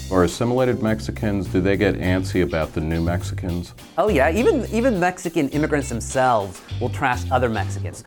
Or assimilated Mexicans, do they get antsy about the new Mexicans? Oh yeah, even Mexican immigrants themselves will trash other Mexicans.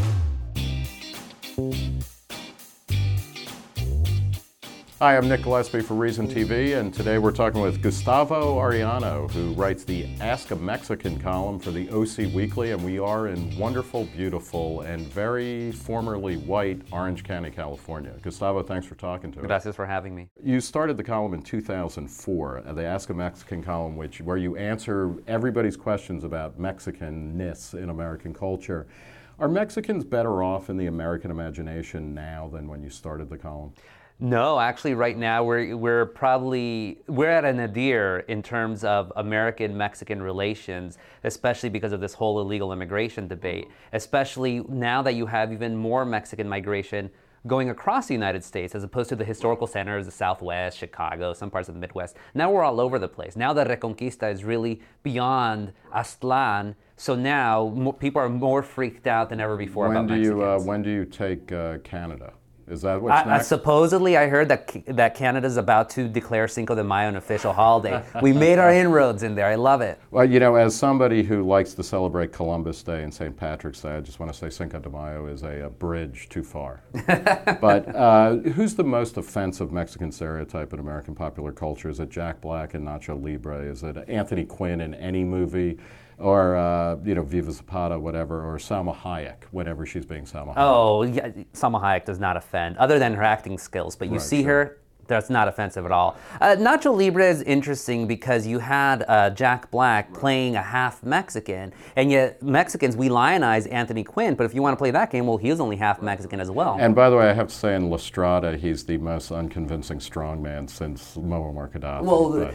Hi, I'm Nick Gillespie for Reason TV, and today we're talking with Gustavo Arellano, who writes the Ask a Mexican column for the OC Weekly, and we are in wonderful, beautiful, and very formerly white Orange County, California. Gustavo, thanks for talking to us. Gracias for having me. You started the column in 2004, the Ask a Mexican column, where you answer everybody's questions about Mexicanness in American culture. Are Mexicans better off in the American imagination now than when you started the column? No, actually, right now we're at a nadir in terms of American-Mexican relations, especially because of this whole illegal immigration debate. Especially now that you have even more Mexican migration going across the United States, as opposed to the historical centers, the Southwest, Chicago, some parts of the Midwest. Now we're all over the place. Now the Reconquista is really beyond Aztlan. So now people are more freaked out than ever before about Mexicans. When do you take Canada? Is that what's next? Supposedly, I heard that Canada's about to declare Cinco de Mayo an official holiday. We made our inroads in there. I love it. Well, you know, as somebody who likes to celebrate Columbus Day and St. Patrick's Day, I just want to say Cinco de Mayo is a bridge too far. But who's the most offensive Mexican stereotype in American popular culture? Is it Jack Black and Nacho Libre? Is it Anthony Quinn in any movie? Or, Viva Zapata, whatever, or Salma Hayek, whenever she's being Salma Hayek. Oh, yeah, Salma Hayek does not offend, other than her acting skills. But you see her, that's not offensive at all. Nacho Libre is interesting because you had Jack Black playing a half Mexican, and yet Mexicans, we lionize Anthony Quinn, but if you want to play that game, well, he was only half Mexican as well. And by the way, I have to say in La Strada, he's the most unconvincing strongman since Muammar Gaddafi. Well,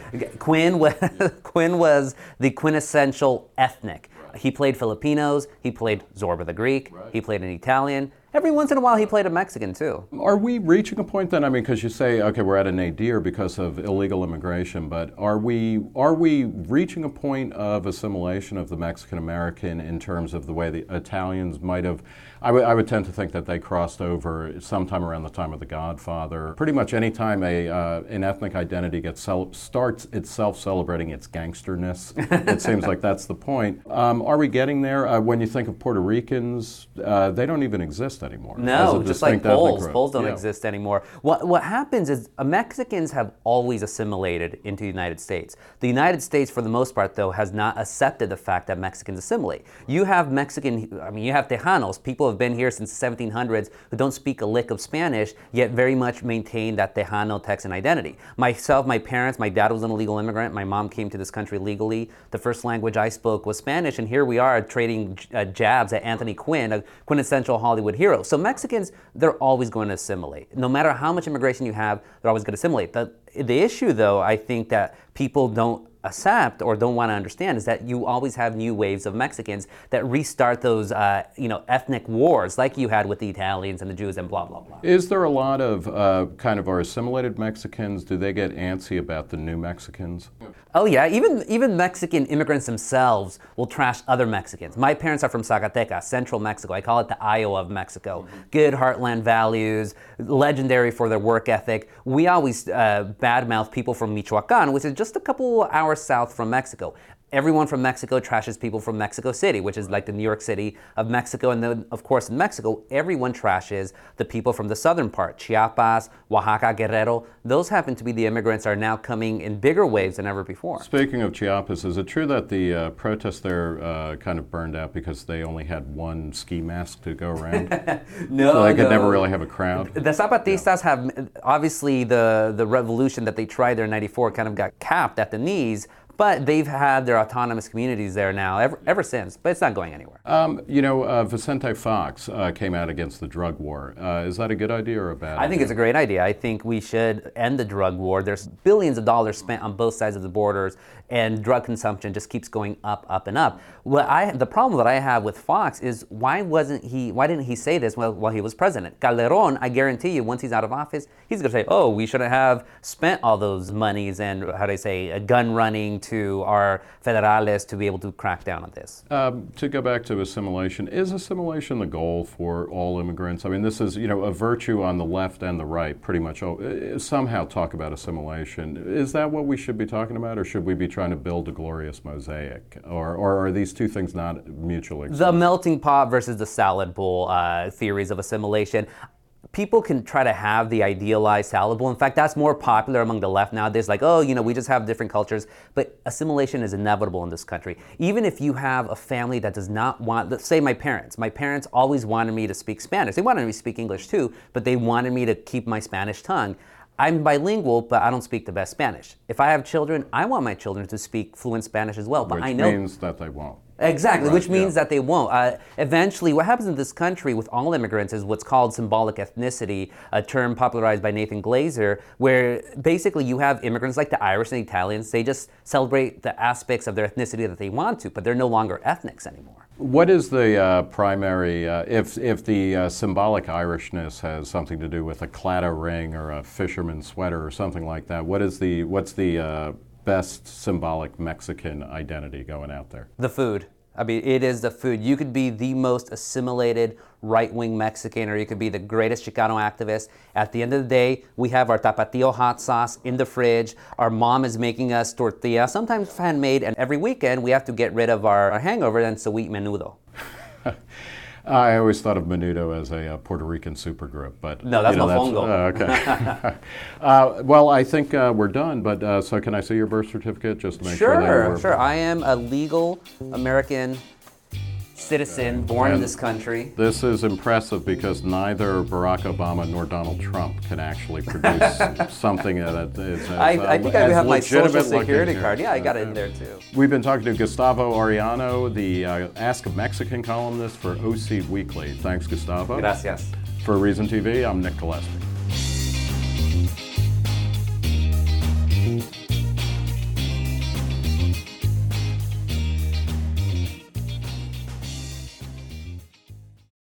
Quinn was the quintessential ethnic. He played Filipinos, he played Zorba the Greek, he played an Italian. Every once in a while, he played a Mexican, too. Are we reaching a point then? I mean, because you say, okay, we're at a nadir because of illegal immigration, but are we reaching a point of assimilation of the Mexican-American in terms of the way the Italians might have? I would tend to think that they crossed over sometime around the time of The Godfather. Pretty much any time an ethnic identity starts itself celebrating its gangsterness, it seems like that's the point. Are we getting there? When you think of Puerto Ricans, they don't even exist anymore. No, just like Poles. Poles don't exist anymore. What happens is Mexicans have always assimilated into the United States. The United States, for the most part, though, has not accepted the fact that Mexicans assimilate. You have you have Tejanos, people have been here since the 1700s who don't speak a lick of Spanish, yet very much maintain that Tejano Texan identity. Myself, my parents, my dad was an illegal immigrant. My mom came to this country legally. The first language I spoke was Spanish, and here we are trading jabs at Anthony Quinn, a quintessential Hollywood hero. So Mexicans, they're always going to assimilate. No matter how much immigration you have, they're always going to assimilate. The issue, though, I think that people don't accept or don't want to understand is that you always have new waves of Mexicans that restart those ethnic wars like you had with the Italians and the Jews and blah, blah, blah. Is there a lot of our assimilated Mexicans, do they get antsy about the new Mexicans? Oh yeah, even Mexican immigrants themselves will trash other Mexicans. My parents are from Zacatecas, central Mexico. I call it the Iowa of Mexico. Good heartland values, legendary for their work ethic. We always badmouth people from Michoacan, which is just a couple hours south from Mexico. Everyone from Mexico trashes people from Mexico City, which is like the New York City of Mexico. And then, of course, in Mexico, everyone trashes the people from the southern part, Chiapas, Oaxaca, Guerrero. Those happen to be the immigrants are now coming in bigger waves than ever before. Speaking of Chiapas, is it true that the protests there kind of burned out because they only had one ski mask to go around? No, so they could never really have a crowd? The Zapatistas have, obviously, the revolution that they tried there in 94 kind of got capped at the knees. But they've had their autonomous communities there now ever since, but it's not going anywhere. Vicente Fox came out against the drug war. Is that a good idea or a bad idea? I think it's a great idea. I think we should end the drug war. There's billions of dollars spent on both sides of the borders, and drug consumption just keeps going up, up, and up. The problem that I have with Fox is why didn't he say this while he was president? Calderon, I guarantee you, once he's out of office, he's going to say, oh, we shouldn't have spent all those monies and, gun running to our federales to be able to crack down on this. To go back to assimilation, is assimilation the goal for all immigrants? I mean, this is, a virtue on the left and the right, pretty much somehow talk about assimilation. Is that what we should be talking about, or should we be trying to build a glorious mosaic? Or are these two things not mutually exclusive? The melting pot versus the salad bowl theories of assimilation. People can try to have the idealized salad bowl. In fact, that's more popular among the left nowadays. Like, we just have different cultures. But assimilation is inevitable in this country. Even if you have a family that does not want, let's say my parents. My parents always wanted me to speak Spanish. They wanted me to speak English too, but they wanted me to keep my Spanish tongue. I'm bilingual, but I don't speak the best Spanish. If I have children, I want my children to speak fluent Spanish as well. But Which I know means that they won't. Exactly, right, which means that they won't. Eventually, what happens in this country with all immigrants is what's called symbolic ethnicity, a term popularized by Nathan Glazer, where basically you have immigrants like the Irish and the Italians. They just celebrate the aspects of their ethnicity that they want to, but they're no longer ethnics anymore. What is the primary, if the symbolic Irishness has something to do with a claddagh ring or a fisherman's sweater or something like that, what's the best symbolic Mexican identity going out there? The food. I mean, it is the food. You could be the most assimilated right-wing Mexican, or you could be the greatest Chicano activist. At the end of the day, we have our tapatio hot sauce in the fridge. Our mom is making us tortilla, sometimes handmade, and every weekend we have to get rid of our hangover, and so we eat menudo. I always thought of Menudo as a Puerto Rican supergroup, but no, that's mofongo. Okay. Well, I think we're done. But so, can I see your birth certificate just to make sure? Sure. I am a legal American citizen born in this country. This is impressive because neither Barack Obama nor Donald Trump can actually produce something that is. I think I have my social security card. Yeah, I got it in there too. We've been talking to Gustavo Arellano, the Ask a Mexican columnist for OC Weekly. Thanks, Gustavo. Gracias. For Reason TV, I'm Nick Gillespie.